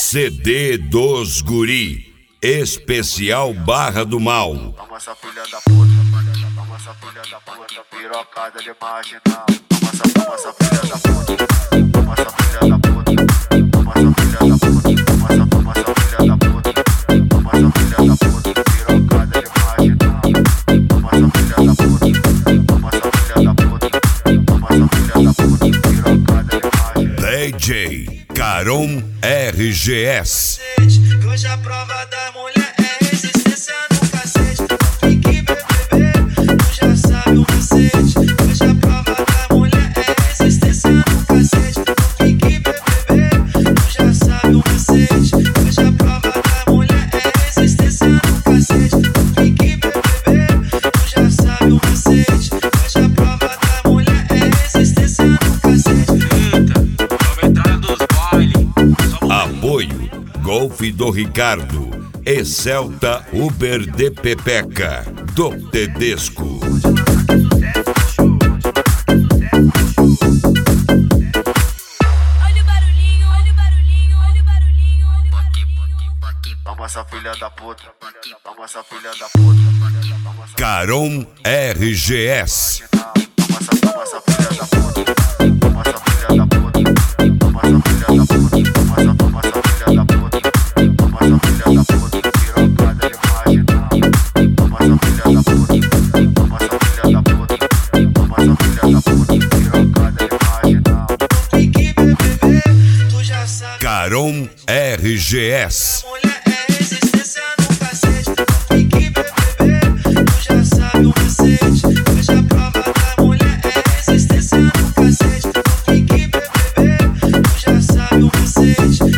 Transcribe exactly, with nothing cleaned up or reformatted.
C D dos Guri, especial Barra do Mal. Toma essa filha da puta, toma essa filha da puta, pirocada de marginal. Toma essa, toma essa filha da puta, toma essa filha da puta, toma essa filha da puta, toma essa, toma essa filha da puta, toma essa filha da puta, pirocada de marginal. Toma essa filha da puta, toma essa filha da puta, toma essa filha da puta, pirocada de marginal. D J Caron R G S. Que hoje a prova da mulher é resistência no cacete. Fique bebê, tu já sabe o macete. Hoje a prova da mulher é resistência no cacete. Fique bebê, tu já sabe o macete. Hoje a prova da mulher é resistência no cacete. Fique bebê, tu já sabe o macete. Hoje a prova da mulher é resistência no cacete. Eita, nova entrada dos baile. Apoio Golf do Ricardo e Celta Uber de Pepeca do Tedesco. Olha o barulhinho, olha o barulhinho, olha o barulhinho, olha o barulhinho. Toma essa filha da puta, toma essa filha da puta, toma essa Caron R G S. Toma essa, toma essa filha da puta, toma essa filha da puta, toma essa filha da puta, toma essa, toma essa filha da puta, toma essa filha da puta, pirocada de marginal. Toma essa filha da puta, toma essa filha da puta, toma essa filha da puta, pirocada de marginal. Fique bebê, tu já sabe. Caron R G S. Mulher é resistência no cacete. Fique bebê, tu já sabe o macete. Hoje a prova da mulher é resistência no cacete. Fique bebê, tu já sabe o macete.